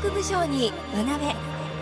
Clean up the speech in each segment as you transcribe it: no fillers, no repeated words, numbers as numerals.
国武将に学べ。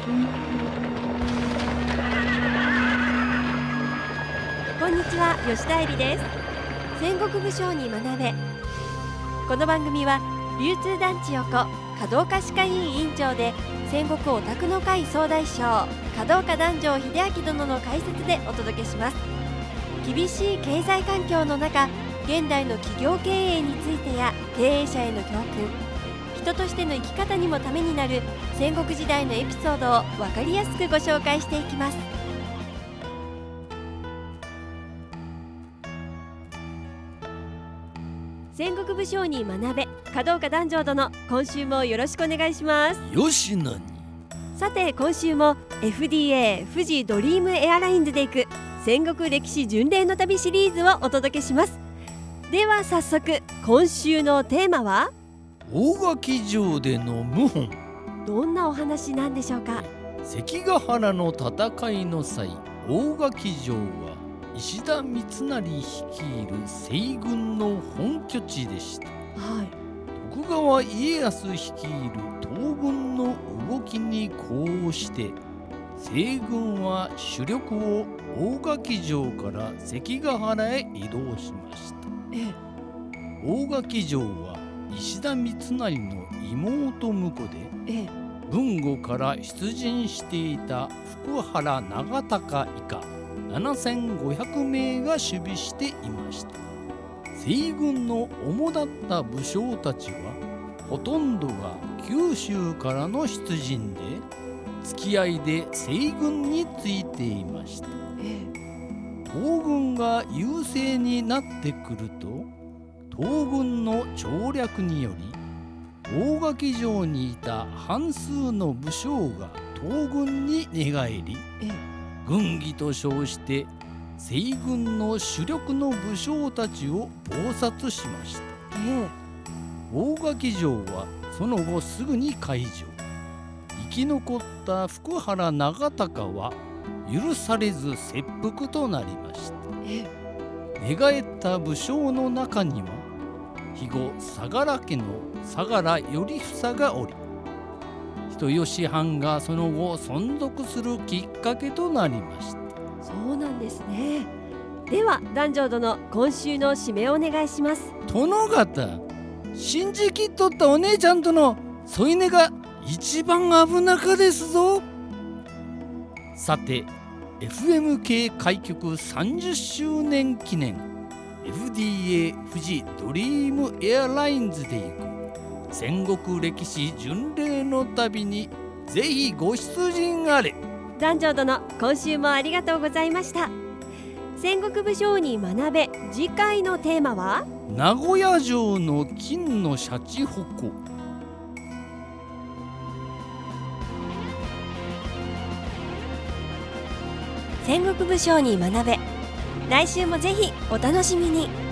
こんにちは、吉田恵里です。戦国武将に学べ。この番組は流通団地横華道家歯科医院院長で戦国オタクの会総大将華道家壇上秀明殿の解説でお届けします。厳しい経済環境の中、現代の企業経営についてや経営者への教訓、人としての生き方にもためになる戦国時代のエピソードを分かりやすくご紹介していきます。戦国武将に学べ、華道家壇上殿、今週もよろしくお願いします。 よしなに。 さて今週も FDA 富士ドリームエアラインズで行く戦国歴史巡礼の旅シリーズをお届けします。では早速、今週のテーマは大垣城での謀反。 どんなお話なんでしょうか。 関ヶ原の戦いの際、大垣城は石田三成率いる西軍の本拠地でした。徳川家康率いる東軍の動きに呼応して西軍は主力を大垣城から関ヶ原へ移動しました。大垣城は石田三成の妹婿で、豊後から出陣していた福原長隆以下7500名が守備していました。西軍の主だった武将たちはほとんどが九州からの出陣で、付き合いで西軍についていました。東軍が優勢になってくると、東軍の調略により大垣城にいた半数の武将が東軍に寝返り、軍議と称して西軍の主力の武将たちを謀殺しました。大垣城はその後すぐに開城。生き残った福原長隆は許されず切腹となりました。寝返った武将の中には肥後相良家の相良頼房がおり、人吉藩がその後存続するきっかけとなりました。 そうなんですね。では壇上殿、今週の締めをお願いします。 殿方、信じきっとったお姉ちゃんとの添い寝が一番危なかですぞ。さて FM 系開局30周年記念 FDA 富士ドリームエアラインズで行く戦国歴史巡礼の旅にぜひご出陣あれ。 壇上殿、今週もありがとうございました。戦国武将に学べ、次回のテーマは名古屋城の金のシャチホコ。 戦国武将に学べ、来週もぜひお楽しみに。